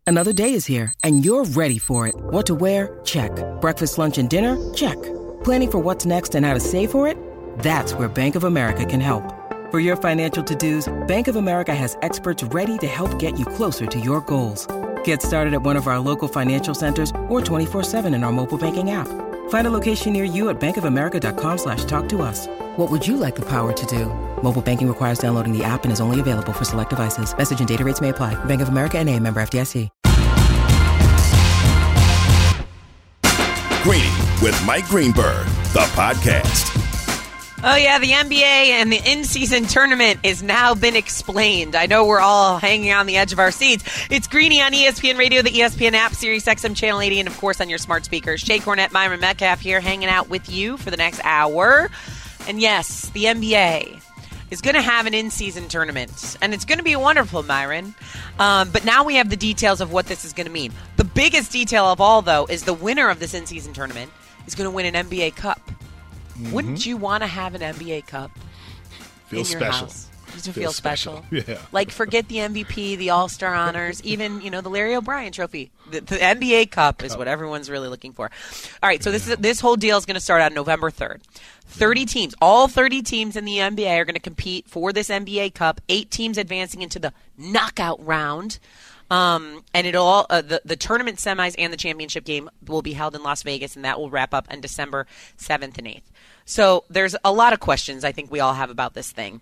Another day is here, and you're ready for it. What to wear? Check. Breakfast, lunch, and dinner? Check. Planning for what's next and how to save for it? That's where Bank of America can help. For your financial to-dos, Bank of America has experts ready to help get you closer to your goals. Get started at one of our local financial centers or 24/7 in our mobile banking app. Find a location near you at bankofamerica.com/talktous. What would you like the power to do? Mobile banking requires downloading the app and is only available for select devices. Message and data rates may apply. Bank of America N.A., member FDIC. Greeny with Mike Greenberg, the podcast. Oh, yeah, the NBA and the in-season tournament has now been explained. I know we're all hanging on the edge of our seats. It's Greeny on ESPN Radio, the ESPN app, Sirius XM Channel 80, and, of course, on your smart speakers. Jay Cornette, Myron Metcalf here hanging out with you for the next hour. And, yes, the NBA is going to have an in-season tournament, and it's going to be wonderful, Myron. But now we have the details of what this is going to mean. The biggest detail of all, though, is the winner of this in-season tournament is going to win an NBA Cup. Mm-hmm. Wouldn't you want to have an NBA Cup in your special. house? Does it feel special? Yeah. Like, forget the MVP, the All-Star honors, even, the Larry O'Brien trophy. The NBA Cup is what everyone's really looking for. All right, so this whole deal is going to start on November 3rd. 30 teams, all 30 teams in the NBA are going to compete for this NBA Cup. 8 teams advancing into the knockout round. And it'll all the tournament semis and the championship game will be held in Las Vegas, and that will wrap up on December 7th and 8th. So there's a lot of questions I think we all have about this thing.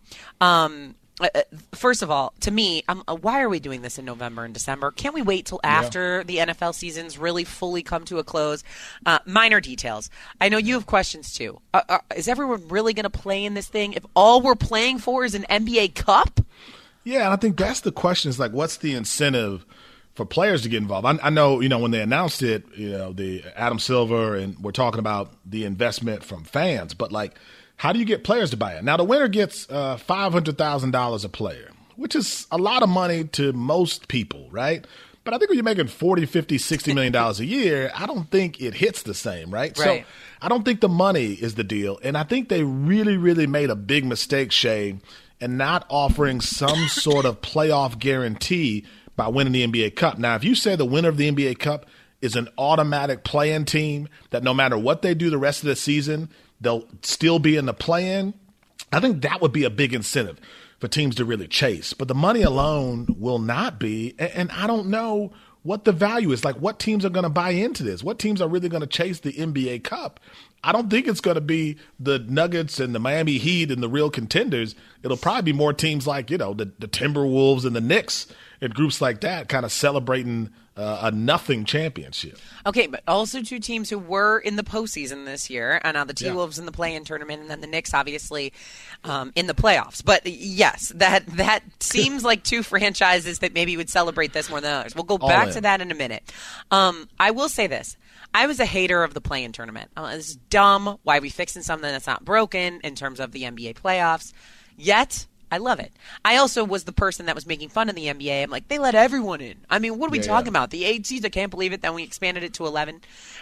First of all, to me, why are we doing this in November and December? Can't we wait till after the NFL seasons really fully come to a close? Minor details. I know you have questions too. Is everyone really going to play in this thing if all we're playing for is an NBA Cup? Yeah, and I think that's the question is, like, what's the incentive for players to get involved? I know, when they announced it, the Adam Silver, and we're talking about the investment from fans, but, like, how do you get players to buy it? Now, the winner gets $500,000 a player, which is a lot of money to most people, right? But I think when you're making $40, $50, $60 million a year, I don't think it hits the same, right? So I don't think the money is the deal. And I think they really, really made a big mistake, Shay, in not offering some sort of playoff guarantee by winning the NBA Cup. Now, if you say the winner of the NBA Cup is an automatic play-in team, that no matter what they do the rest of the season, they'll still be in the play-in, I think that would be a big incentive for teams to really chase. But the money alone will not be, and I don't know what the value is. Like, what teams are going to buy into this? What teams are really going to chase the NBA Cup? I don't think it's going to be the Nuggets and the Miami Heat and the real contenders. It'll probably be more teams like, the Timberwolves and the Knicks and groups like that kind of celebrating a nothing championship. Okay, but also 2 teams who were in the postseason this year, and now the T-Wolves in the play-in tournament, and then the Knicks obviously in the playoffs. But yes, that seems like 2 franchises that maybe would celebrate this more than others. We'll go back to that in a minute. I will say this. I was a hater of the play-in tournament. It's dumb. Why are we fixing something that's not broken in terms of the NBA playoffs? Yet, I love it. I also was the person that was making fun of the NBA. I'm like, they let everyone in. I mean, what are we talking about? The 8 seeds, I can't believe it. Then we expanded it to 11.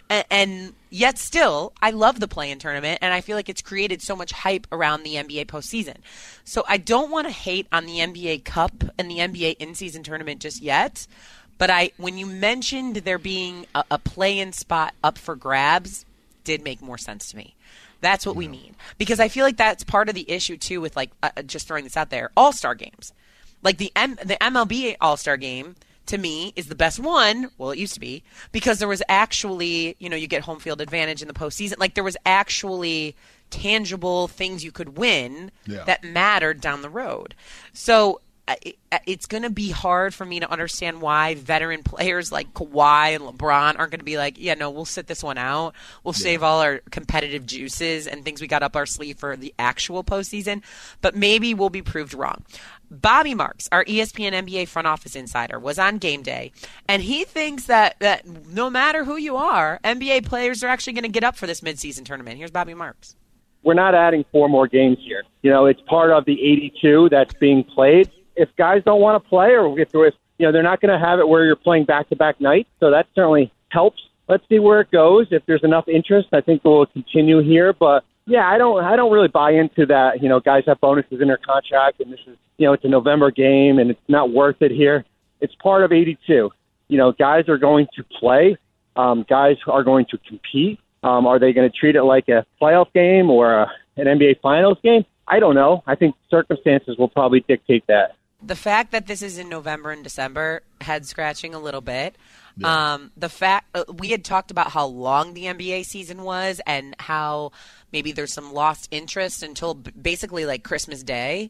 And yet still, I love the play-in tournament, and I feel like it's created so much hype around the NBA postseason. So I don't want to hate on the NBA Cup and the NBA in-season tournament just yet. But when you mentioned there being a play-in spot up for grabs, did make more sense to me. That's what we need. Because I feel like that's part of the issue, too, with, like, just throwing this out there, all-star games. Like, the MLB all-star game, to me, is the best one. Well, it used to be. Because there was actually, you get home field advantage in the postseason. Like, there was actually tangible things you could win that mattered down the road. So it's going to be hard for me to understand why veteran players like Kawhi and LeBron aren't going to be like, we'll sit this one out. We'll save all our competitive juices and things we got up our sleeve for the actual postseason. But maybe we'll be proved wrong. Bobby Marks, our ESPN NBA front office insider, was on game day, and he thinks that no matter who you are, NBA players are actually going to get up for this midseason tournament. Here's Bobby Marks. We're not adding 4 more games here. It's part of the 82 that's being played. If guys don't want to play, or if they're not going to have it where you're playing back-to-back nights, so that certainly helps. Let's see where it goes. If there's enough interest, I think we'll continue here. But yeah, I don't really buy into that. Guys have bonuses in their contract, and this is it's a November game, and it's not worth it here. It's part of 82. guys are going to play. Guys are going to compete. Are they going to treat it like a playoff game or an NBA Finals game? I don't know. I think circumstances will probably dictate that. The fact that this is in November and December, head scratching a little bit. Yeah. The fact we had talked about how long the NBA season was and how maybe there's some lost interest until basically like Christmas Day.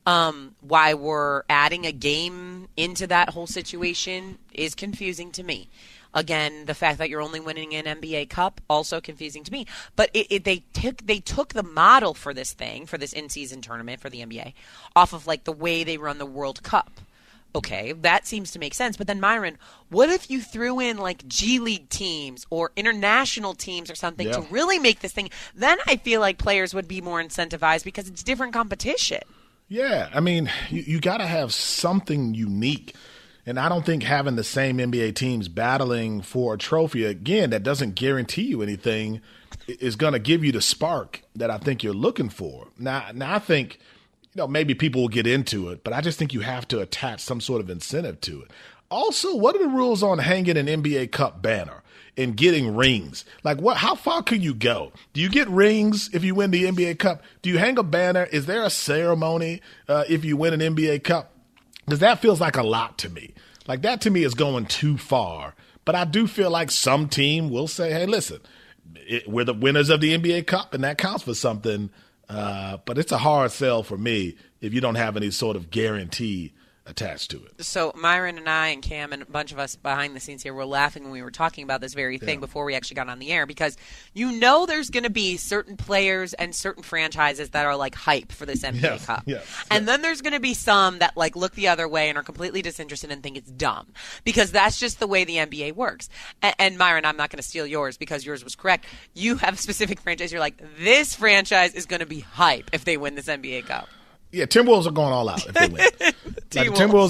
Why we're adding a game into that whole situation is confusing to me. Again, the fact that you're only winning an NBA Cup, also confusing to me. But they took the model for this thing, for this in-season tournament for the NBA, off of like the way they run the World Cup. Okay, that seems to make sense. But then, Myron, what if you threw in like G League teams or international teams or something to really make this thing? Then I feel like players would be more incentivized because it's different competition. Yeah, I mean, you got to have something unique. And I don't think having the same NBA teams battling for a trophy, again, that doesn't guarantee you anything, is going to give you the spark that I think you're looking for. Now I think, maybe people will get into it, but I just think you have to attach some sort of incentive to it. Also, what are the rules on hanging an NBA Cup banner and getting rings? Like, how far can you go? Do you get rings if you win the NBA Cup? Do you hang a banner? Is there a ceremony if you win an NBA Cup? Because that feels like a lot to me. Like, that to me is going too far. But I do feel like some team will say, hey, listen, we're the winners of the NBA Cup, and that counts for something. But it's a hard sell for me if you don't have any sort of guarantee attached to it. So Myron and I and Cam and a bunch of us behind the scenes here were laughing when we were talking about this very thing before we actually got on the air, because there's going to be certain players and certain franchises that are like hype for this NBA Cup. And then there's going to be some that like look the other way and are completely disinterested and think it's dumb, because that's just the way the NBA works. And Myron, I'm not going to steal yours because yours was correct. You have a specific franchise. You're like, this franchise is going to be hype if they win this NBA Cup. Yeah, Timberwolves are going all out if they win. The Timberwolves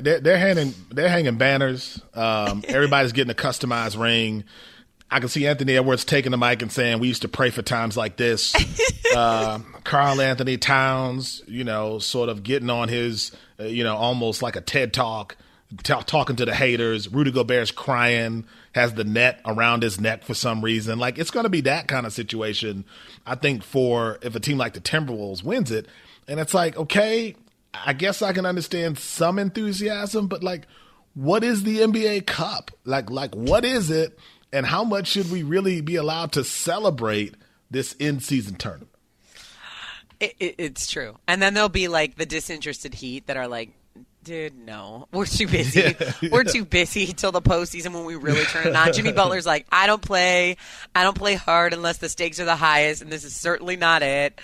are they're hanging banners. Everybody's getting a customized ring. I can see Anthony Edwards taking the mic and saying, "We used to pray for times like this." Karl Anthony Towns, sort of getting on his, almost like a TED talk, talking to the haters. Rudy Gobert's crying, has the net around his neck for some reason. Like, it's going to be that kind of situation, I think, for if a team like the Timberwolves wins it. And it's like, okay, I guess I can understand some enthusiasm, but like, what is the NBA Cup? Like what is it, and how much should we really be allowed to celebrate this in-season tournament? It's true. And then there'll be like the disinterested Heat that are like, dude, no, we're too busy. We're too busy till the postseason when we really turn it on. Jimmy Butler's like, I don't play hard unless the stakes are the highest, and this is certainly not it.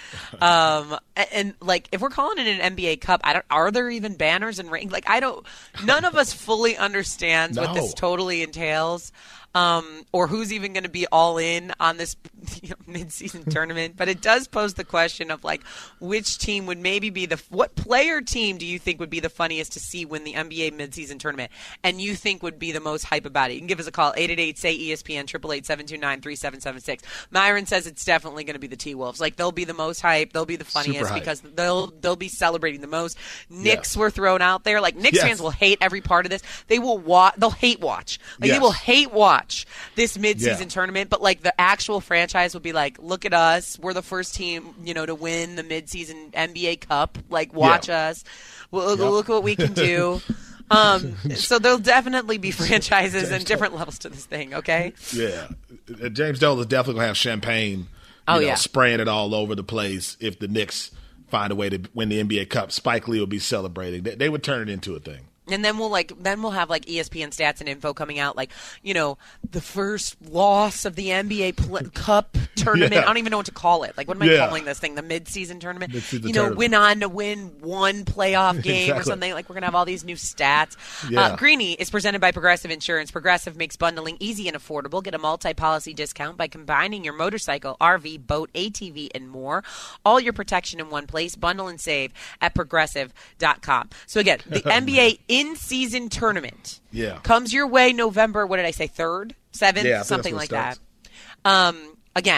And like, if we're calling it an NBA Cup, are there even banners and rings? Like, none of us fully understands what this totally entails. Or who's even going to be all in on this mid-season tournament. But it does pose the question of, like, which team would maybe be what player team do you think would be the funniest to see win the NBA mid-season tournament and you think would be the most hype about it? You can give us a call, 888-SAY-ESPN, 888-729-3776. Myron says it's definitely going to be the T-Wolves. Like, they'll be the most hype. They'll be the funniest because they'll be celebrating the most. Knicks were thrown out there. Like, Knicks fans will hate every part of this. They'll hate watch. Like, they will hate watch this mid-season tournament, but like the actual franchise will be like, look at us, we're the first team to win the mid-season NBA Cup, like watch us, look what we can do. So there'll definitely be franchises and different levels to this thing. Okay, James Dolan is definitely gonna have champagne spraying it all over the place if the Knicks find a way to win the NBA Cup. Spike Lee will be celebrating. They would turn it into a thing. And then we'll have like ESPN stats and info coming out, like, the first loss of the NBA Cup tournament. I don't even know what to call it. Like, what am I calling this thing? The mid-season tournament? Tournament. Went on to win one playoff game or something. Like, we're going to have all these new stats. Greeny is presented by Progressive Insurance. Progressive makes bundling easy and affordable. Get a multi-policy discount by combining your motorcycle, RV, boat, ATV, and more. All your protection in one place. Bundle and save at Progressive.com. So again, the NBA in-season tournament comes your way November, what did I say, 3rd, 7th, something like that. Again,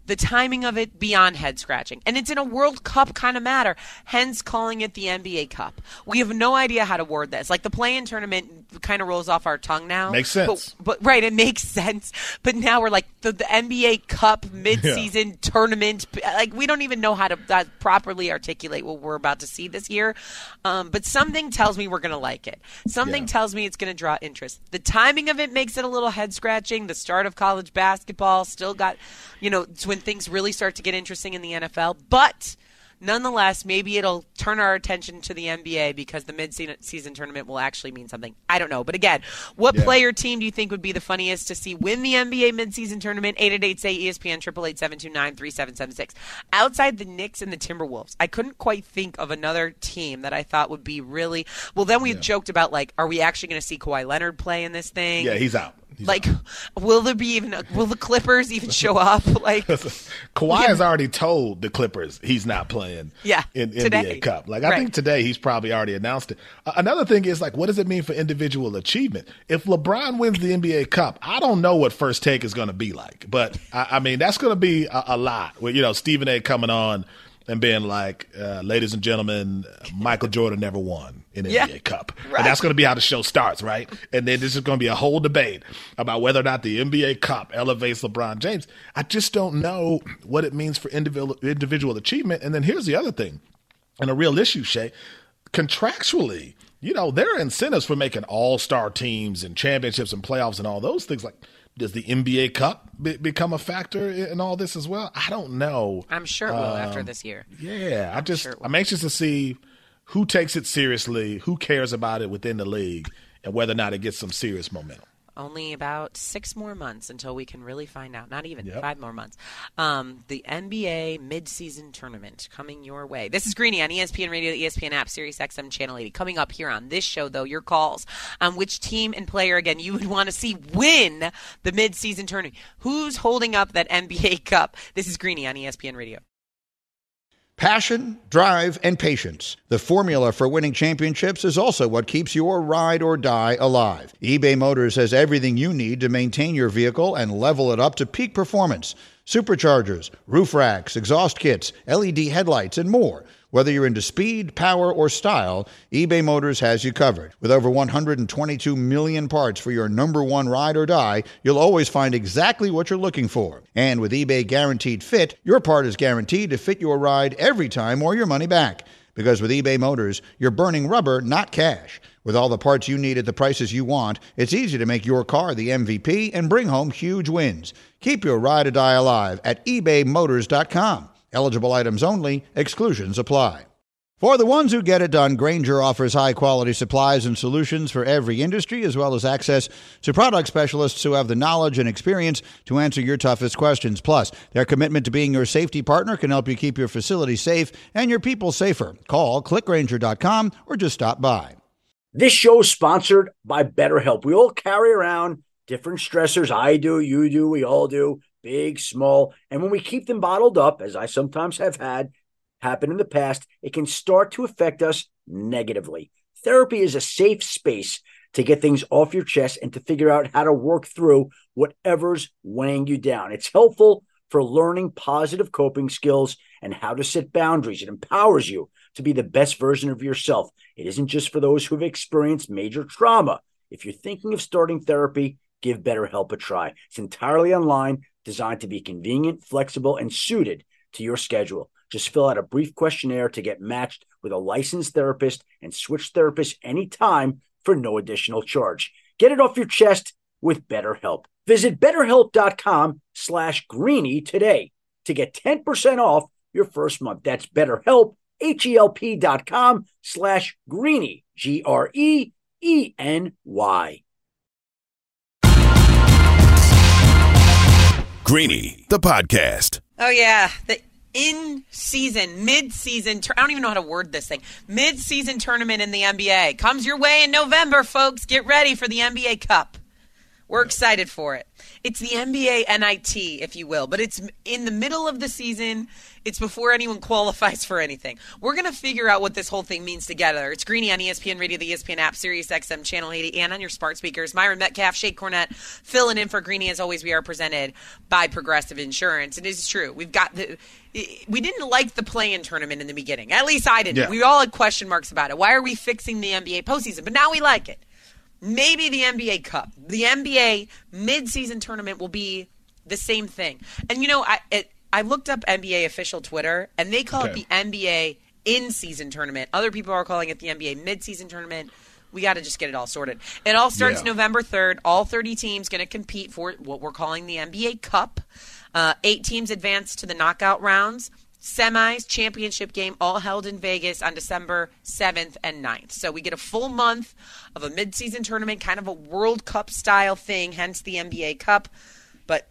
The timing of it, beyond head-scratching. And it's in a World Cup kind of matter, hence calling it the NBA Cup. We have no idea how to word this. Like, the play-in tournament kind of rolls off our tongue now. Makes sense. But right, it makes sense. But now we're like, the NBA Cup mid-season tournament. Like, we don't even know how to properly articulate what we're about to see this year. But something tells me we're going to like it. Something tells me it's going to draw interest. The timing of it makes it a little head-scratching. The start of college basketball still got, it's when things really start to get interesting in the NFL. But nonetheless, maybe it'll turn our attention to the NBA because the mid-season tournament will actually mean something. I don't know. But again, what player team do you think would be the funniest to see win the NBA mid-season tournament? 888-SAY-ESPN, 888-729-3776. Outside the Knicks and the Timberwolves, I couldn't quite think of another team that I thought would be really – well, then we joked about, like, are we actually going to see Kawhi Leonard play in this thing? Yeah, he's out. Will the Clippers even show up? Like, Kawhi has already told the Clippers he's not playing in today. NBA Cup. Like, I think today he's probably already announced it. Another thing is, like, what does it mean for individual achievement? If LeBron wins the NBA Cup, I don't know what First Take is going to be like. But, I mean, that's going to be a lot. With, Stephen A. coming on and being like, ladies and gentlemen, Michael Jordan never won an NBA Cup. Right. And that's going to be how the show starts, right? And then this is going to be a whole debate about whether or not the NBA Cup elevates LeBron James. I just don't know what it means for individual achievement. And then here's the other thing, and a real issue, Shay. Contractually, there are incentives for making all-star teams and championships and playoffs and all those things. Like, does the NBA Cup become a factor in all this as well? I don't know. I'm sure it will after this year. Yeah, I'm anxious to see who takes it seriously, who cares about it within the league, and whether or not it gets some serious momentum. Only about 6 more months until we can really find out. Not even 5 more months. The NBA mid-season tournament coming your way. This is Greeny on ESPN Radio, the ESPN app, Sirius XM Channel 80. Coming up here on this show, though, your calls on which team and player, again, you would want to see win the mid-season tournament. Who's holding up that NBA Cup? This is Greeny on ESPN Radio. Passion, drive, and patience. The formula for winning championships is also what keeps your ride or die alive. eBay Motors has everything you need to maintain your vehicle and level it up to peak performance. Superchargers, roof racks, exhaust kits, LED headlights, and more. Whether you're into speed, power, or style, eBay Motors has you covered. With over 122 million parts for your number one ride or die, you'll always find exactly what you're looking for. And with eBay Guaranteed Fit, your part is guaranteed to fit your ride every time or your money back. Because with eBay Motors, you're burning rubber, not cash. With all the parts you need at the prices you want, it's easy to make your car the MVP and bring home huge wins. Keep your ride or die alive at ebaymotors.com. Eligible items only. Exclusions apply. For the ones who get it done, Grainger offers high-quality supplies and solutions for every industry, as well as access to product specialists who have the knowledge and experience to answer your toughest questions. Plus, their commitment to being your safety partner can help you keep your facility safe and your people safer. Call, clickgrainger.com, or just stop by. This show is sponsored by BetterHelp. We all carry around different stressors. I do, you do, we all do. Big, small, and when we keep them bottled up, as I sometimes have had happen in the past, it can start to affect us negatively. Therapy is a safe space to get things off your chest and to figure out how to work through whatever's weighing you down. It's helpful for learning positive coping skills and how to set boundaries. It empowers you to be the best version of yourself. It isn't just for those who have experienced major trauma. If you're thinking of starting therapy, give BetterHelp a try. It's entirely online, designed to be convenient, flexible, and suited to your schedule. Just fill out a brief questionnaire to get matched with a licensed therapist and switch therapists anytime for no additional charge. Get it off your chest with BetterHelp. Visit BetterHelp.com/Greeny today to get 10% off your first month. That's BetterHelp, HELP.com/Greeny, GREENY. Greeny, the podcast. Oh, yeah. The in-season, mid-season, I don't even know how to word this thing, mid-season tournament in the NBA comes your way in November, folks. Get ready for the NBA Cup. We're excited for it. It's the NBA NIT, if you will, but it's in the middle of the season. It's before anyone qualifies for anything. We're going to figure out what this whole thing means together. It's Greeny on ESPN Radio, the ESPN app, Sirius XM Channel 80, and on your smart speakers. Myron Metcalf, Shea Cornett, filling in for Greeny. As always, we are presented by Progressive Insurance. It is true. We didn't like the play-in tournament in the beginning. At least I didn't. Yeah. We all had question marks about it. Why are we fixing the NBA postseason? But now we like it. Maybe the NBA Cup. The NBA mid-season tournament will be the same thing. And, I looked up NBA official Twitter, and they call it the NBA in-season tournament. Other people are calling it the NBA mid-season tournament. We got to just get it all sorted. It all starts November 3rd. All 30 teams going to compete for what we're calling the NBA Cup. 8 teams advance to the knockout rounds. Semis, championship game, all held in Vegas on December 7th and 9th. So we get a full month of a midseason tournament, kind of a World Cup-style thing, hence the NBA Cup. But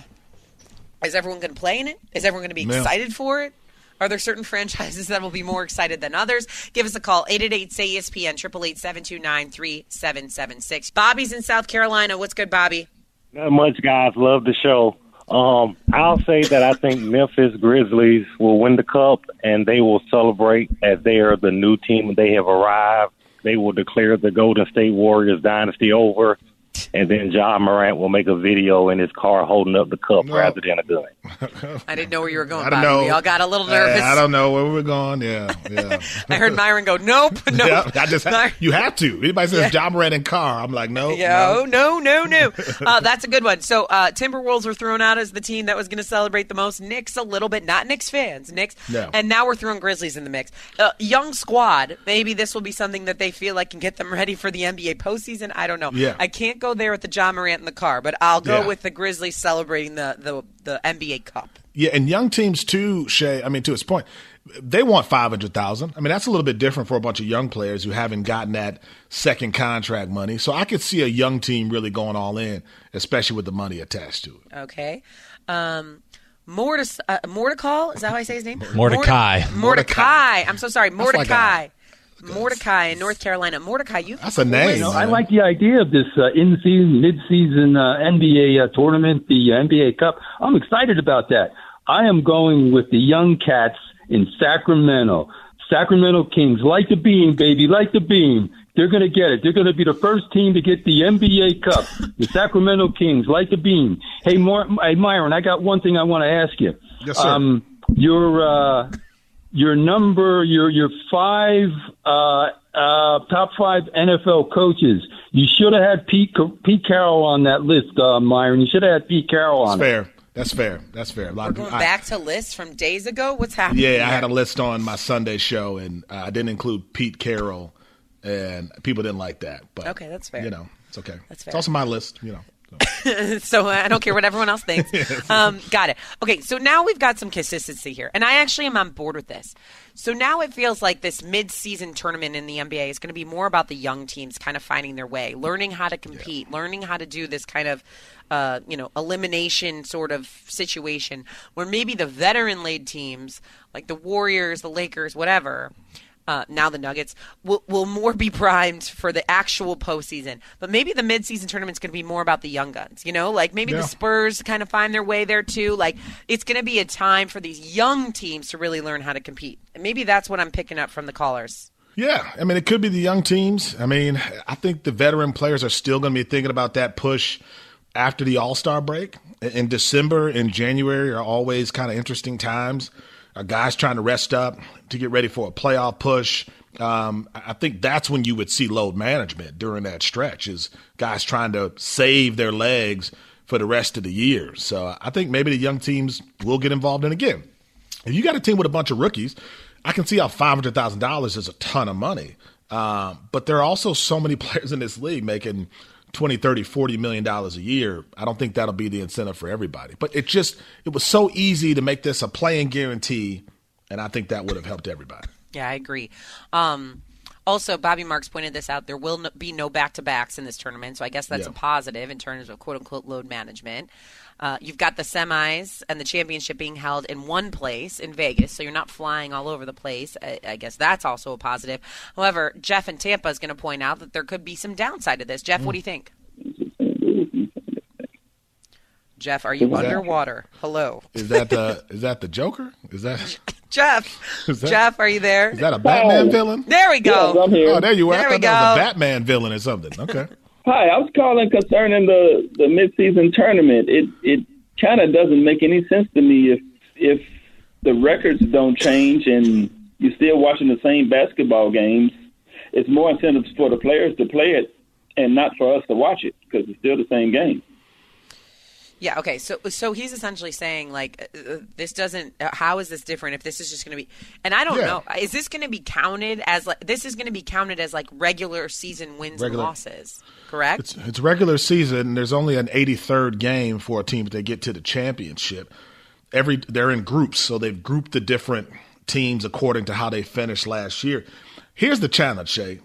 is everyone going to play in it? Is everyone going to be excited for it? Are there certain franchises that will be more excited than others? Give us a call, 888-SAY-ESPN, 888-729-3776. Bobby's in South Carolina. What's good, Bobby? Not much, guys. Love the show. I'll say that I think Memphis Grizzlies will win the Cup, and they will celebrate as they are the new team. They have arrived. They will declare the Golden State Warriors dynasty over, and then Ja Morant will make a video in his car holding up the cup rather than a gun. I didn't know where you were going, I don't Bobby. know. We all got a little nervous. I don't know where we're going. Yeah. I heard Myron go, nope. Yeah, you have to. Anybody says Ja Morant in car, I'm like, no. No. That's a good one. So Timberwolves were thrown out as the team that was going to celebrate the most. Knicks a little bit, not Knicks fans. Knicks. No. And now we're throwing Grizzlies in the mix. Young squad. Maybe this will be something that they feel like can get them ready for the NBA postseason. I don't know. Yeah. I can't go there with the Ja Morant in the car, but I'll go with the Grizzlies celebrating the NBA Cup. Yeah, and young teams too, Shay, to his point, they want $500,000. That's a little bit different for a bunch of young players who haven't gotten that second contract money. So I could see a young team really going all in, especially with the money attached to it. Okay. Mordecai, is that how I say his name? Mordecai. I'm so sorry. Mordecai in North Carolina. Mordecai, that's a name. I like the idea of this in-season, mid-season NBA tournament, the NBA Cup. I'm excited about that. I am going with the young cats in Sacramento. Sacramento Kings, like the beam, baby, like the beam. They're going to get it. They're going to be the first team to get the NBA Cup. The Sacramento Kings, like the beam. Hey, Myron, I got one thing I want to ask you. Yes, sir. Your top 5 NFL coaches. You should have had Pete Carroll on that list, Myron. You should have had Pete Carroll on it. That's fair. We're going back to lists from days ago? What's happening? Yeah, I had a list on my Sunday show, and I didn't include Pete Carroll, and people didn't like that. But okay, that's fair. It's okay. That's fair. It's also my list, So I don't care what everyone else thinks. Got it. Okay, so now we've got some consistency here, and I actually am on board with this. So now it feels like this mid-season tournament in the NBA is going to be more about the young teams kind of finding their way, learning how to compete, learning how to do this kind of elimination sort of situation where maybe the veteran-laden teams like the Warriors, the Lakers, whatever, now the Nuggets, will more be primed for the actual postseason. But maybe the midseason tournament's going to be more about the young guns, like maybe the Spurs kind of find their way there too. Like it's going to be a time for these young teams to really learn how to compete. And maybe that's what I'm picking up from the callers. Yeah, it could be the young teams. I think the veteran players are still going to be thinking about that push after the All-Star break. In December and January are always kind of interesting times. Guys trying to rest up to get ready for a playoff push. I think that's when you would see load management during that stretch is guys trying to save their legs for the rest of the year. So I think maybe the young teams will get involved. And again, if you got a team with a bunch of rookies, I can see how $500,000 is a ton of money. But there are also so many players in this league making $20, $30, $40 million a year. I don't think that'll be the incentive for everybody. But it was so easy to make this a play-in guarantee, and I think that would have helped everybody. Yeah, I agree. Also, Bobby Marks pointed this out. There will be no back-to-backs in this tournament, so I guess that's a positive in terms of quote-unquote load management. You've got the semis and the championship being held in one place in Vegas, so you're not flying all over the place. I guess that's also a positive. However, Jeff in Tampa is going to point out that there could be some downside to this. Jeff, what do you think? losing. Jeff, are you underwater? Hello. Is that the Joker? Is that Jeff? Jeff, are you there? Is that a Batman villain? There we go. Yes, I'm here. Oh, there you were. There I thought that was a Batman villain or something. Okay. Hi, I was calling concerning the midseason tournament. It kind of doesn't make any sense to me if the records don't change and you're still watching the same basketball games. It's more incentive for the players to play it and not for us to watch it because it's still the same game. Yeah, okay. So he's essentially saying, like, this doesn't – how is this different if this is just going to be – and I don't know. Is this going to be counted as – like this is going to be counted as, like, regular season wins and losses, correct? It's regular season. There's only an 83rd game for a team if they get to the championship. They're in groups, so they've grouped the different teams according to how they finished last year. Here's the challenge, Shay.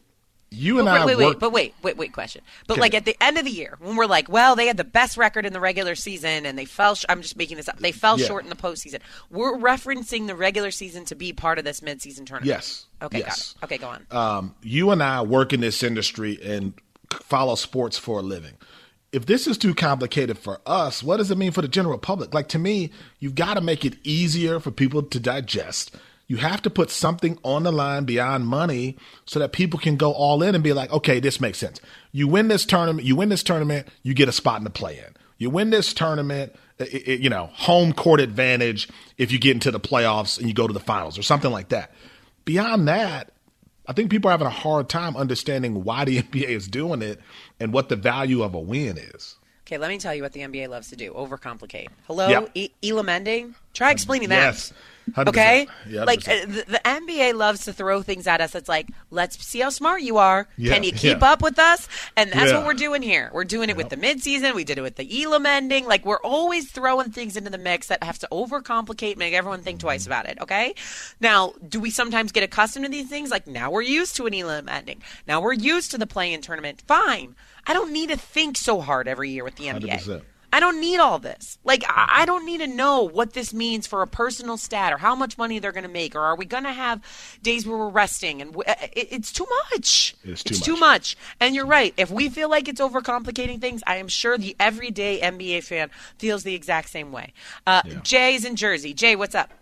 Wait, question. But, like, at the end of the year, when we're like, well, they had the best record in the regular season and they fell I'm just making this up. They fell short in the postseason. We're referencing the regular season to be part of this midseason tournament. Yes. Okay, yes. Got it. Okay, go on. You and I work in this industry and follow sports for a living. If this is too complicated for us, what does it mean for the general public? Like, to me, you've got to make it easier for people to digest. You have to put something on the line beyond money so that people can go all in and be like, okay, this makes sense. You win this tournament, you get a spot in the play-in. You win this tournament, home court advantage if you get into the playoffs and you go to the finals or something like that. Beyond that, I think people are having a hard time understanding why the NBA is doing it and what the value of a win is. Okay, let me tell you what the NBA loves to do. Overcomplicate. Hello, Elam Ending? Try explaining that. Yes. 100%. Okay? 100%. Like, the NBA loves to throw things at us. It's like, let's see how smart you are. Yeah. Can you keep up with us? And that's what we're doing here. We're doing it with the midseason. We did it with the Elam Ending. Like, we're always throwing things into the mix that have to overcomplicate, make everyone think twice about it, okay? Now, do we sometimes get accustomed to these things? Like, now we're used to an Elam Ending. Now we're used to the play-in tournament. Fine. I don't need to think so hard every year with the NBA. 100%. I don't need all this. Like, I don't need to know what this means for a personal stat or how much money they're going to make, or are we going to have days where we're resting? And it's too much. It's too much. And you're right. If we feel like it's overcomplicating things, I am sure the everyday NBA fan feels the exact same way. Jay's in Jersey. Jay, what's up?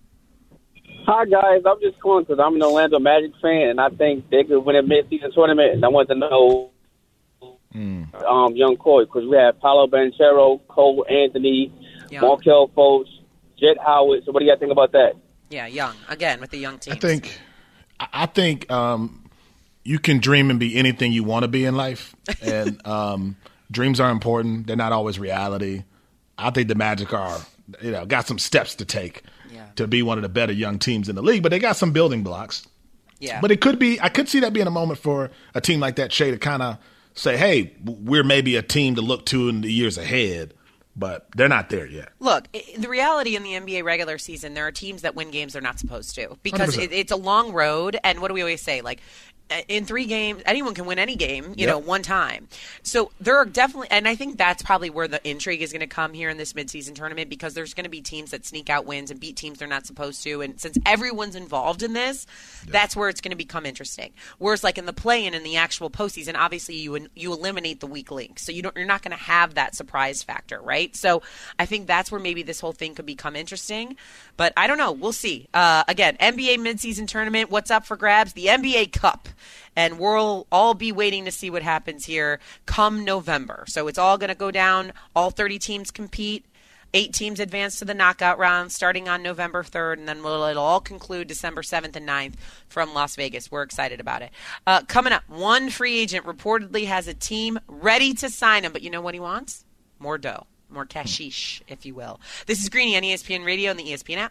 Hi, guys. I'm just calling because I'm an Orlando Magic fan, and I think they could win a mid-season tournament, and I want to know young core, because we have Paolo Banchero, Cole Anthony, Markelle Fultz, Jet Howard. So what do you guys think about that? Yeah, young. Again, with the young teams. I think you can dream and be anything you want to be in life. And dreams are important. They're not always reality. I think the Magic are, got some steps to take to be one of the better young teams in the league. But they got some building blocks. Yeah. But I could see that being a moment for a team like that, Shay, to kind of say, hey, we're maybe a team to look to in the years ahead, but they're not there yet. Look, the reality in the NBA regular season, there are teams that win games they're not supposed to because it's a long road. And what do we always say? Like, in 3 games, anyone can win any game, one time. So there are definitely, and I think that's probably where the intrigue is going to come here in this midseason tournament, because there's going to be teams that sneak out wins and beat teams they're not supposed to. And since everyone's involved in this, that's where it's going to become interesting. Whereas like in the play-in and the actual postseason, obviously you eliminate the weak links. So you're not going to have that surprise factor, right? So I think that's where maybe this whole thing could become interesting. But I don't know. We'll see. Again, NBA midseason tournament, what's up for grabs? The NBA Cup. And we'll all be waiting to see what happens here come November. So it's all going to go down. All 30 teams compete. 8 teams advance to the knockout round starting on November 3rd. And then it'll all conclude December 7th and 9th from Las Vegas. We're excited about it. Coming up, one free agent reportedly has a team ready to sign him. But you know what he wants? More dough. More cashish, if you will. This is Greeny on ESPN Radio and the ESPN app.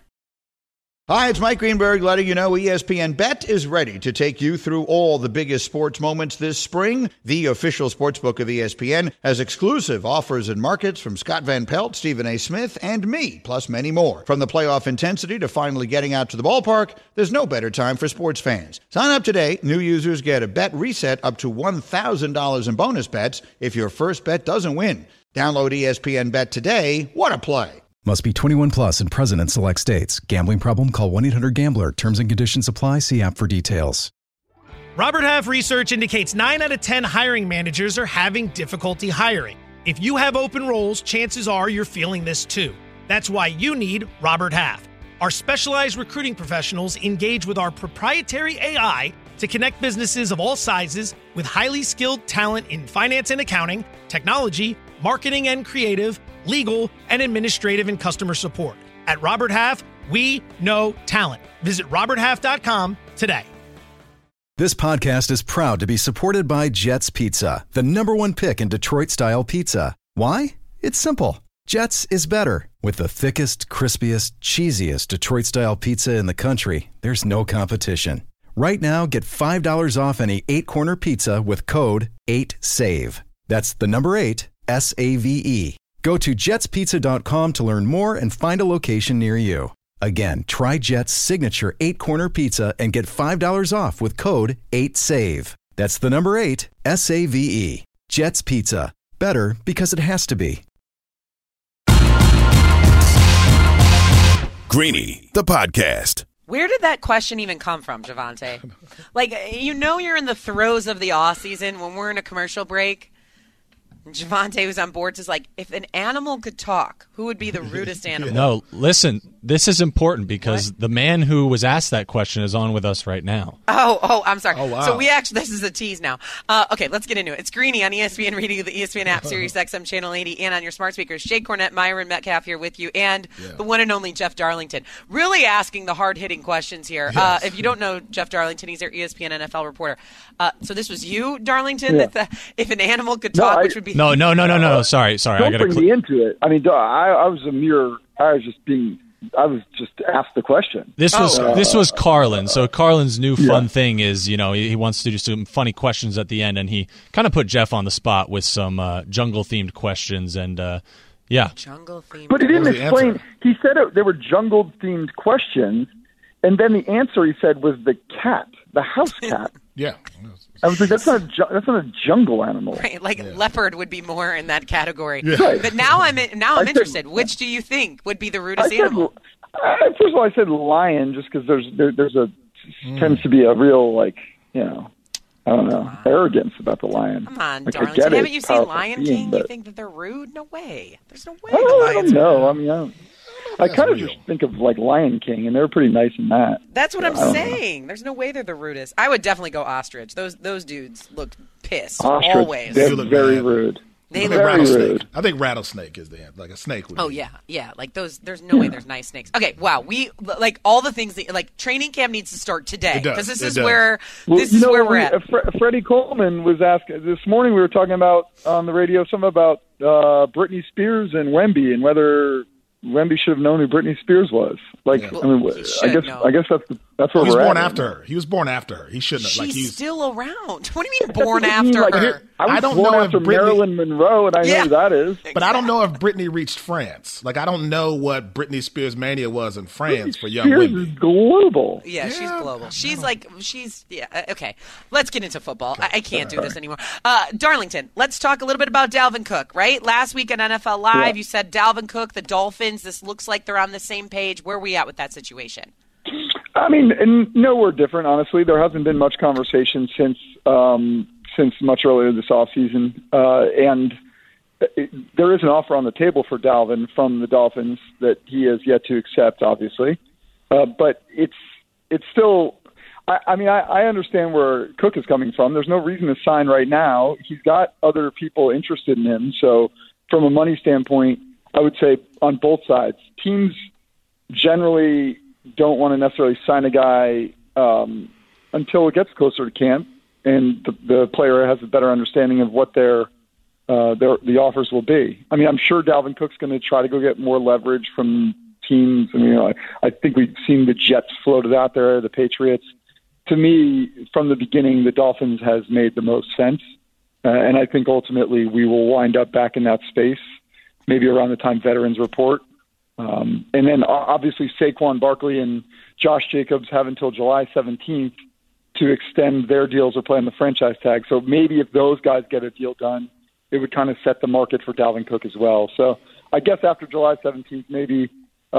Hi, it's Mike Greenberg letting you know ESPN Bet is ready to take you through all the biggest sports moments this spring. The official sportsbook of ESPN has exclusive offers and markets from Scott Van Pelt, Stephen A. Smith, and me, plus many more. From the playoff intensity to finally getting out to the ballpark, there's no better time for sports fans. Sign up today. New users get a bet reset up to $1,000 in bonus bets if your first bet doesn't win. Download ESPN Bet today. What a play. Must be 21 plus and present in select states. Gambling problem? Call 1-800-GAMBLER. Terms and conditions apply. See app for details. Robert Half research indicates 9 out of 10 hiring managers are having difficulty hiring. If you have open roles, chances are you're feeling this too. That's why you need Robert Half. Our specialized recruiting professionals engage with our proprietary AI to connect businesses of all sizes with highly skilled talent in finance and accounting, technology, marketing and creative, legal, and administrative and customer support. At Robert Half, we know talent. Visit roberthalf.com today. This podcast is proud to be supported by Jets Pizza, the #1 pick in Detroit-style pizza. Why? It's simple. Jets is better. With the thickest, crispiest, cheesiest Detroit-style pizza in the country, there's no competition. Right now, get $5 off any 8-corner pizza with code 8SAVE. That's the number 8, SAVE. Go to jetspizza.com to learn more and find a location near you. Again, try Jet's signature 8-corner pizza and get $5 off with code 8SAVE. That's the number 8, SAVE. Jet's Pizza. Better because it has to be. Greeny, the podcast. Where did that question even come from, Javante? Like, you're in the throes of the off season when we're in a commercial break. Javante, who's on board, is like, if an animal could talk, who would be the rudest animal? No, listen, this is important because the man who was asked that question is on with us right now. Oh, I'm sorry. Oh, wow. So this is a tease now. Okay, let's get into it. It's Greeny on ESPN Radio, the ESPN app, Sirius XM Channel 80, and on your smart speakers. Jay Cornette, Myron Metcalf here with you, and the one and only Jeff Darlington. Really asking the hard-hitting questions here. Yes. If you don't know Jeff Darlington, he's our ESPN NFL reporter. So this was you, Darlington, that if an animal could talk, which would be... No. Sorry. Don't I gotta bring me into it. I mean, I was just asked the question. This was Carlin. So Carlin's new fun thing is, he wants to do some funny questions at the end, and he kind of put Jeff on the spot with some jungle-themed questions, and jungle-themed. But he didn't explain. He said they were jungle-themed questions, and then the answer he said was the cat, the house cat. Yeah. I was like, that's not a jungle animal. Right, leopard would be more in that category. Yeah. Right. But now I'm interested. Which do you think would be the rudest animal? First of all, I said lion just because tends to be a real I don't know, arrogance about the lion. Come on, like, Darlington. Haven't you seen Lion King? You think that they're rude? No way. There's no way. I don't know. I mean, I kind of just think of Lion King, and they're pretty nice in that. That's what I'm saying. There's no way they're the rudest. I would definitely go ostrich. Those dudes look pissed ostrich, always. They're very rude. They look very rude. I think rattlesnake is a snake would be. Yeah. Like those. There's no way there's nice snakes. Okay, wow. We all the things that training camp needs to start today because this is where we're at. Freddie Coleman was asking this morning. We were talking about on the radio something about Britney Spears and Wemby and whether Wemby should have known who Britney Spears was. I guess that's where we're at. He was born after her. He shouldn't have. She's still around. What do you mean born after her? I don't know if Marilyn Monroe, and I know who that is. But I don't know if Britney reached France. I don't know what Britney Spears mania was in France for young women. Spears is global. Yeah, she's global. Okay. Let's get into football. I can't do this anymore. Darlington, let's talk a little bit about Dalvin Cook, right? Last week on NFL Live, you said Dalvin Cook, the Dolphins, this looks like they're on the same page. Where are we at with that situation? I mean, nowhere different, honestly. There hasn't been much conversation since much earlier this offseason. And there is an offer on the table for Dalvin from the Dolphins that he has yet to accept, obviously. But it's still – I understand where Cook is coming from. There's no reason to sign right now. He's got other people interested in him. So from a money standpoint, I would say on both sides, teams generally don't want to necessarily sign a guy until it gets closer to camp and the player has a better understanding of what the offers will be. I mean, I'm sure Dalvin Cook's going to try to go get more leverage from teams. I mean, I think we've seen the Jets floated out there, the Patriots. To me, from the beginning, the Dolphins has made the most sense. And I think ultimately we will wind up back in that space, maybe around the time veterans report. And then obviously Saquon Barkley and Josh Jacobs have until July 17th to extend their deals or play on the franchise tag. So maybe if those guys get a deal done, it would kind of set the market for Dalvin Cook as well. So I guess after July 17th, maybe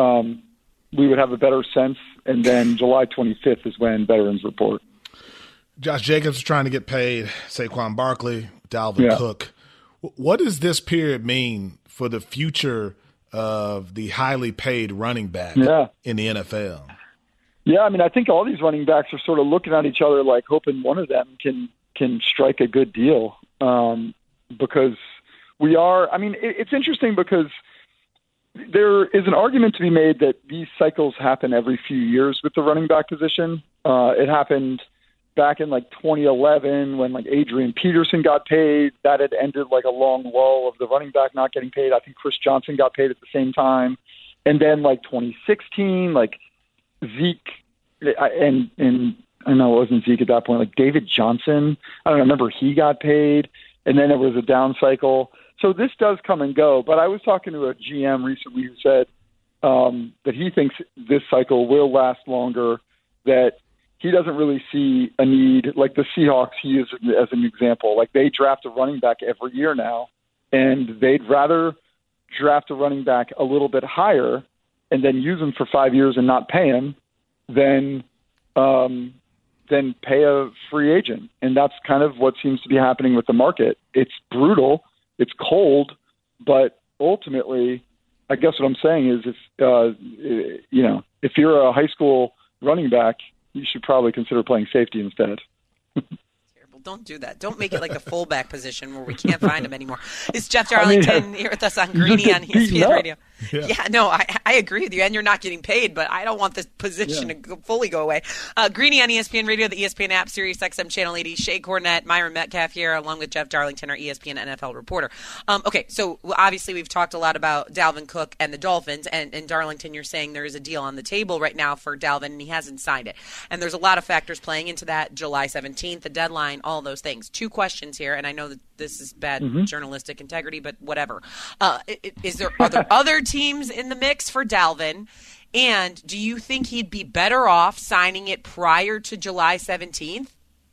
we would have a better sense. And then July 25th is when veterans report. Josh Jacobs is trying to get paid. Saquon Barkley, Dalvin Cook. What does this period mean for the future of the highly paid running back in the NFL? Yeah, I mean, I think all these running backs are sort of looking at each other like hoping one of them can strike a good deal, because we are – I mean, it's interesting because there is an argument to be made that these cycles happen every few years with the running back position. It happened – back in like 2011 when like Adrian Peterson got paid. That had ended like a long lull of the running back not getting paid. I think Chris Johnson got paid at the same time. And then like 2016, like Zeke and I know it wasn't Zeke at that point, like David Johnson, I don't remember, he got paid. And then there was a down cycle. So this does come and go. But I was talking to a GM recently who said that he thinks this cycle will last longer, that he doesn't really see a need, like the Seahawks he used as an example. Like they draft a running back every year now, and they'd rather draft a running back a little bit higher and then use him for 5 years and not pay him than pay a free agent. And that's kind of what seems to be happening with the market. It's brutal, it's cold, but ultimately, I guess what I'm saying is if you're a high school running back, you should probably consider playing safety instead. Terrible. Don't do that. Don't make it like the fullback position where we can't find him anymore. It's Jeff Darlington here with us on Greeny on ESPN Radio. Yeah, no, I agree with you. And you're not getting paid, but I don't want this position to fully go away. Greeny on ESPN Radio, the ESPN app, Sirius XM Channel 80, Shea Cornett, Myron Metcalf here, along with Jeff Darlington, our ESPN NFL reporter. Okay, so obviously we've talked a lot about Dalvin Cook and the Dolphins, and Darlington, you're saying there is a deal on the table right now for Dalvin, and he hasn't signed it. And there's a lot of factors playing into that, July 17th, the deadline, all those things. Two questions here, and I know that this is bad journalistic integrity, but whatever. Are there other teams in the mix for Dalvin? And do you think he'd be better off signing it prior to July 17th?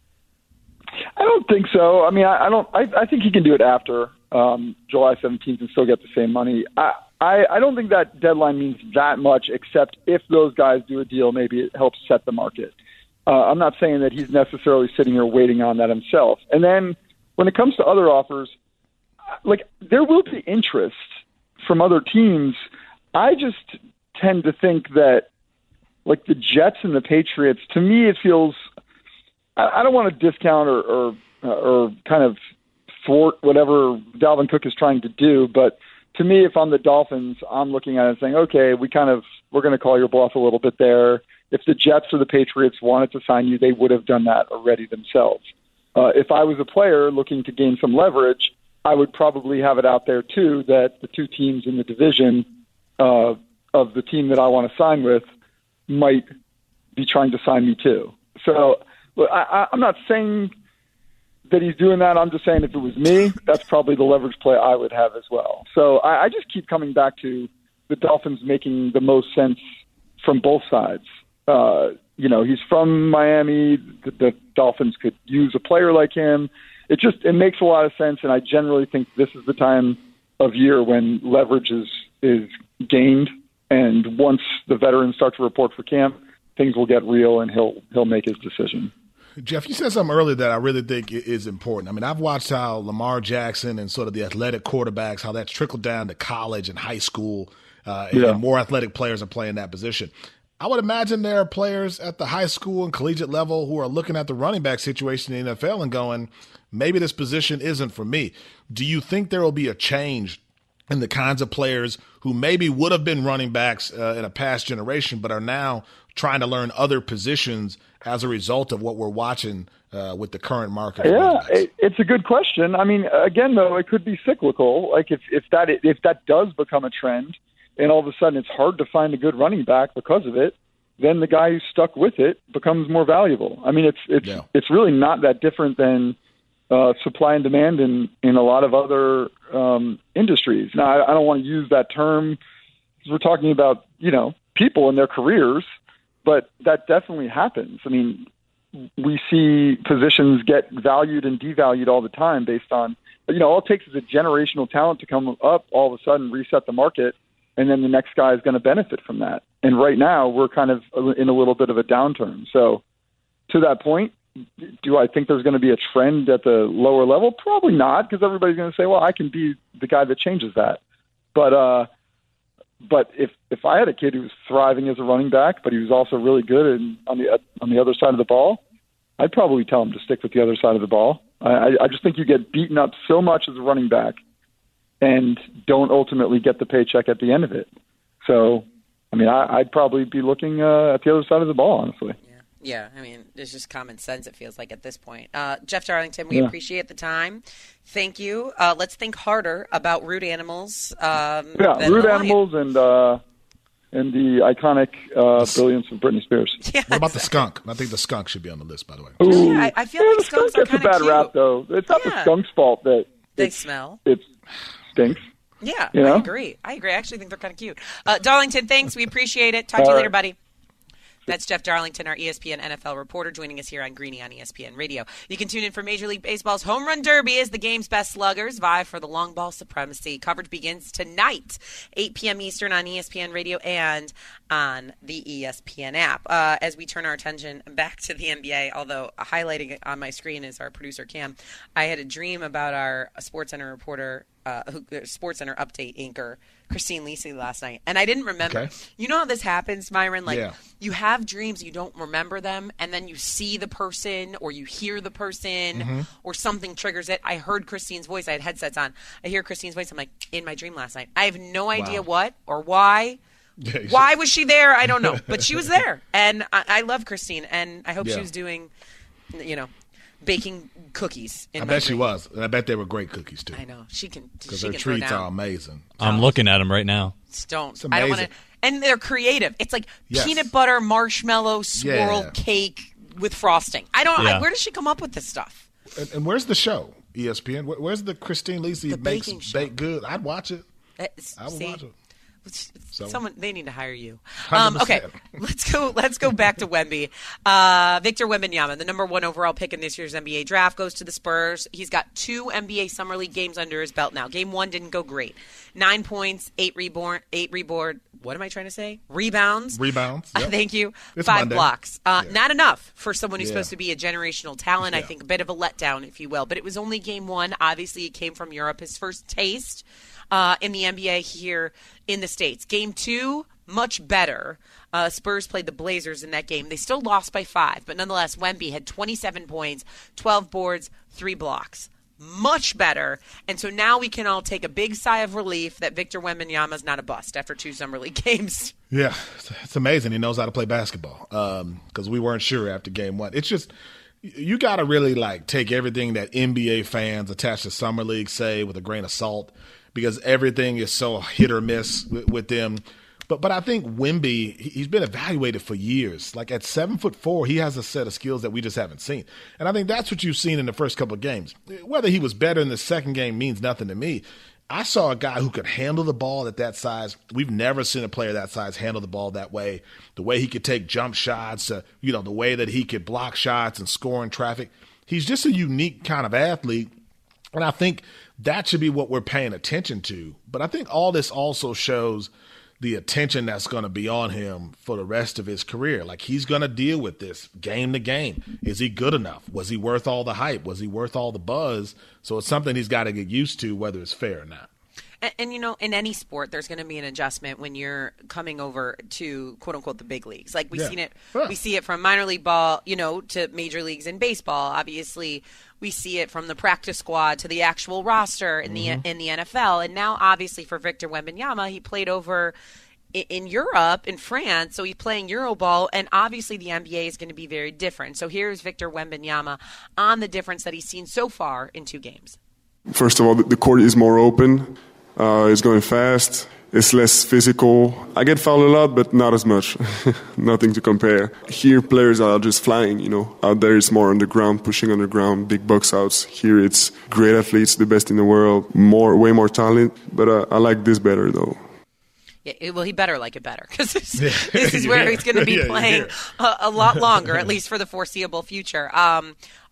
I don't think so. I mean, I think he can do it after July 17th and still get the same money. I don't think that deadline means that much, except if those guys do a deal, maybe it helps set the market. I'm not saying that he's necessarily sitting here waiting on that himself. And then when it comes to other offers, like there will be interest from other teams. I just tend to think that like the Jets and the Patriots, to me it feels, I don't want to discount or kind of thwart whatever Dalvin Cook is trying to do, but to me, if I'm the Dolphins, I'm looking at it and saying, okay, we're going to call your bluff a little bit there. If the Jets or the Patriots wanted to sign you, they would have done that already themselves. If I was a player looking to gain some leverage, I would probably have it out there too that the two teams in the division of the team that I want to sign with might be trying to sign me too. So I'm not saying that he's doing that. I'm just saying if it was me, that's probably the leverage play I would have as well. So I just keep coming back to the Dolphins making the most sense from both sides. He's from Miami. The Dolphins could use a player like him. It makes a lot of sense, and I generally think this is the time of year when leverage is gained, and once the veterans start to report for camp, things will get real, and he'll make his decision. Jeff, you said something earlier that I really think is important. I mean, I've watched how Lamar Jackson and sort of the athletic quarterbacks, how that's trickled down to college and high school, and more athletic players are playing that position. I would imagine there are players at the high school and collegiate level who are looking at the running back situation in the NFL and going, maybe this position isn't for me. Do you think there will be a change in the kinds of players who maybe would have been running backs in a past generation but are now trying to learn other positions as a result of what we're watching with the current market? Yeah, it's a good question. I mean, again, though, it could be cyclical. Like if that does become a trend, and all of a sudden it's hard to find a good running back because of it, then the guy who's stuck with it becomes more valuable. I mean, it's really not that different than supply and demand in a lot of other industries. Now, I don't want to use that term because we're talking about, people and their careers, but that definitely happens. I mean, we see positions get valued and devalued all the time based on, all it takes is a generational talent to come up, all of a sudden reset the market, and then the next guy is going to benefit from that. And right now, we're kind of in a little bit of a downturn. So to that point, do I think there's going to be a trend at the lower level? Probably not, because everybody's going to say, well, I can be the guy that changes that. But if I had a kid who was thriving as a running back, but he was also really good on the other side of the ball, I'd probably tell him to stick with the other side of the ball. I just think you get beaten up so much as a running back and don't ultimately get the paycheck at the end of it. So, I mean, I'd probably be looking at the other side of the ball, honestly. Yeah, I mean, it's just common sense, it feels like, at this point. Jeff Darlington, we appreciate the time. Thank you. Let's think harder about root animals. Root animals and the iconic brilliance of Britney Spears. Yes. What about the skunk? I think the skunk should be on the list, by the way. Ooh. Yeah, I feel like skunks are kind of That's a bad cute. rap, though. It's not the skunk's fault that they smell. It stinks. Yeah, you know? I agree. I actually think they're kind of cute. Darlington, thanks. We appreciate it. Talk to you later, buddy. That's Jeff Darlington, our ESPN NFL reporter, joining us here on Greeny on ESPN Radio. You can tune in for Major League Baseball's Home Run Derby as the game's best sluggers vie for the long ball supremacy. Coverage begins tonight, 8 p.m. Eastern on ESPN Radio and on the ESPN app. As we turn our attention back to the NBA, although highlighting on my screen is our producer, Cam, I had a dream about our SportsCenter reporter, SportsCenter update anchor, Christine Lisi, last night, and I didn't remember. Okay. You know how this happens, Myron? Like, Yeah. you have dreams, you don't remember them, and then you see the person or you hear the person or something triggers it. I heard Christine's voice. I had headsets on. I hear Christine's voice. I'm like, in my dream last night. I have no idea what or why. Why was she there? I don't know. But she was there, and I love Christine, and I hope she was doing, baking cookies. I bet she was, and I bet they were great cookies too. I know she can because she her can throw treats down. are amazing. I'm looking at them right now. Don't. It's I don't want to. amazing. And they're creative. It's like Yes. peanut butter marshmallow swirled cake with frosting. I don't. Yeah. Where does she come up with this stuff? And where's the show? ESPN. Where's the Christine Lisi The makes baking show. baked good? I'd watch it. I would See? watch it. So- Someone they need to hire you. 100%. Okay, let's go back to Wemby. Victor Wembanyama, the number 1 overall pick in this year's NBA draft, goes to the Spurs. He's got 2 NBA Summer League games under his belt now. Game 1 didn't go great. 9 points, 8 rebound. What am I trying to say? Rebounds. Rebounds. Yep. Thank you. It's 5 Monday. blocks. Not enough for someone who's Yeah. supposed to be a generational talent. I think a bit of a letdown, if you will. But it was only game 1. Obviously, it came from Europe. His first taste in the NBA here in the States. Game 2, much better. Spurs played the Blazers in that game. They still lost by 5, but nonetheless, Wemby had 27 points, 12 boards, 3 blocks. Much better. And so now we can all take a big sigh of relief that Victor Wembanyama's not a bust after 2 Summer League games. Yeah, it's amazing. He knows how to play basketball because we weren't sure after game 1. It's just you got to really take everything that NBA fans attached to Summer League say with a grain of salt because everything is so hit or miss with them. But I think Wemby, he's been evaluated for years. Like at 7'4", he has a set of skills that we just haven't seen. And I think that's what you've seen in the first couple of games. Whether he was better in the second game means nothing to me. I saw a guy who could handle the ball at that size. We've never seen a player that size handle the ball that way. The way he could take jump shots, the way that he could block shots and score in traffic. He's just a unique kind of athlete. And I think that should be what we're paying attention to. But I think all this also shows the attention that's going to be on him for the rest of his career. Like he's going to deal with this game to game. Is he good enough? Was he worth all the hype? Was he worth all the buzz? So it's something he's got to get used to, whether it's fair or not. And in any sport, there's going to be an adjustment when you're coming over to "quote unquote" the big leagues. Like we see it from minor league ball, to major leagues in baseball. Obviously, we see it from the practice squad to the actual roster in the NFL. And now, obviously, for Victor Wembanyama, he played over in Europe, in France, so he's playing Euroball, and obviously the NBA is going to be very different. So here's Victor Wembanyama on the difference that he's seen so far in 2 games. First of all, the court is more open. It's going fast. It's less physical. I get fouled a lot, but not as much. Nothing to compare. Here, players are just flying, Out there, it's more underground, pushing underground, big box outs. Here, it's great athletes, the best in the world, way more talent. But I like this better, though. Yeah, well, he better like it better because this is where he's going to be playing a lot longer, at least for the foreseeable future.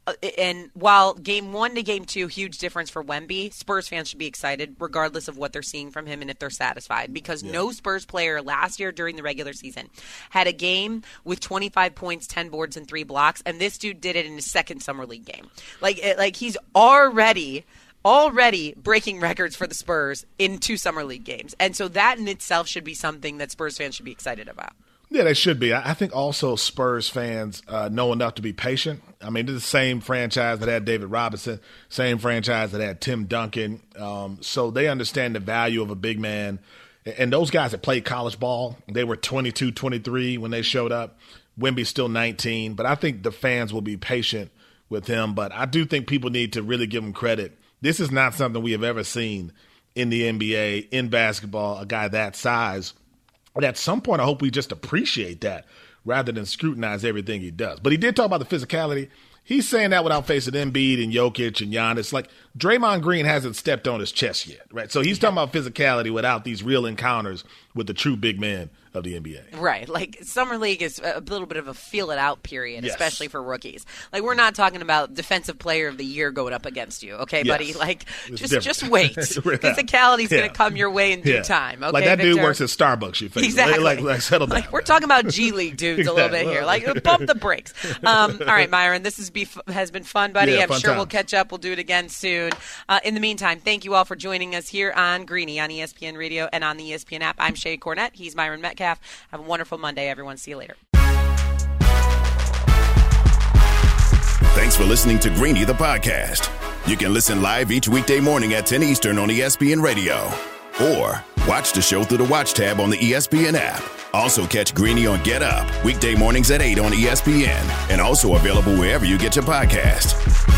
and while game 1 to game 2, huge difference for Wemby, Spurs fans should be excited regardless of what they're seeing from him and if they're satisfied, because no Spurs player last year during the regular season had a game with 25 points, 10 boards, and 3 blocks, and this dude did it in his second Summer League game. Like he's already breaking records for the Spurs in 2 Summer League games. And so that in itself should be something that Spurs fans should be excited about. Yeah, they should be. I think also Spurs fans know enough to be patient. I mean, it's the same franchise that had David Robinson, same franchise that had Tim Duncan. So they understand the value of a big man. And those guys that played college ball, they were 22, 23 when they showed up. Wemby's still 19. But I think the fans will be patient with him. But I do think people need to really give him credit. This is not something we have ever seen in the NBA, in basketball, a guy that size. But at some point, I hope we just appreciate that rather than scrutinize everything he does. But he did talk about the physicality. He's saying that without facing Embiid and Jokic and Giannis. Like, Draymond Green hasn't stepped on his chest yet, right? So he's talking about physicality without these real encounters with the true big man of the NBA. Right. Like, Summer League is a little bit of a feel-it-out period, especially for rookies. Like, we're not talking about Defensive Player of the Year going up against you, okay, buddy? Like, just wait. Physicality's going to come your way in due time, okay, like, that Victor? dude works at Starbucks, you think. Exactly. Like settle down. Like, we're talking about G League dudes a little bit here. Like, bump the brakes. All right, Myron, this has been fun, buddy. I'm sure we'll catch up. We'll do it again soon. In the meantime, thank you all for joining us here on Greeny on ESPN Radio and on the ESPN app. I'm Shay Cornett. He's Myron Metcalf. Have a wonderful Monday, everyone. See you later. Thanks for listening to Greeny, the podcast. You can listen live each weekday morning at 10 Eastern on ESPN Radio. Or watch the show through the Watch tab on the ESPN app. Also catch Greeny on Get Up, weekday mornings at 8 on ESPN. And also available wherever you get your podcast.